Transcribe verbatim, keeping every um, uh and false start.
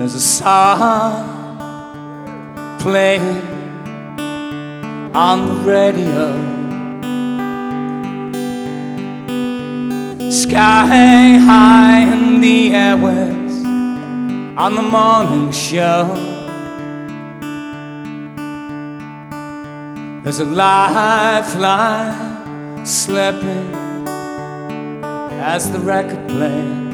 There's a song playing on the radio. Sky high in the airwaves on the morning show. There's a lifeline slipping as the record plays.